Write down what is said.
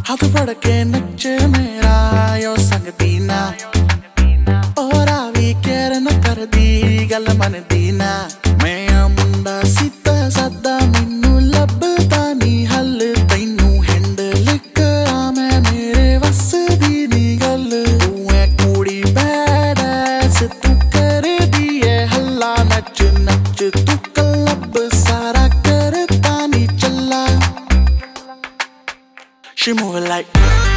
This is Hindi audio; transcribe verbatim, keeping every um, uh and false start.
हाथ फड़ के नचे मेरा यो संगती ना और आवी केर न कर दी गल मन दीना मैं आ मुंडा सीता सादा मैनू लभदा नी हल तैनू हैंडल करा मैं मेरे वस दी नी गल तू है कुड़ी बैड ऐस तू कर दी है हल्ला नच नच तू क्लब सारा करता नी चला She move like